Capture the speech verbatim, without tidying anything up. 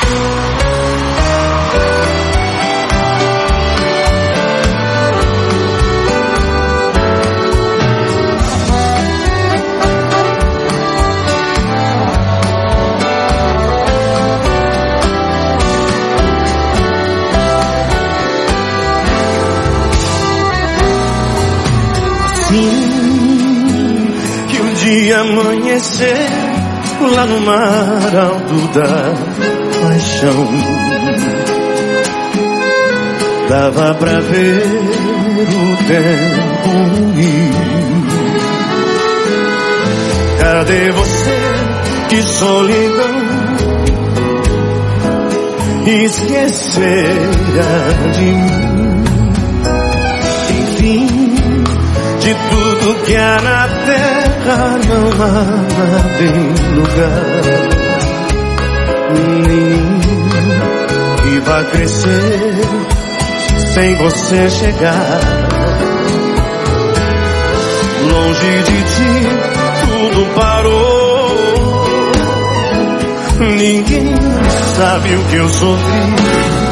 Que um dia amanhecer lá no mar alto da paixão, dava pra ver o tempo ir. Cadê você? Que solidão, esquecera de mim. Enfim, de tudo que há na terra não há nada em lugar nenhum que vá crescer sem você chegar. Longe de ti tudo parou, ninguém sabe o que eu sofri.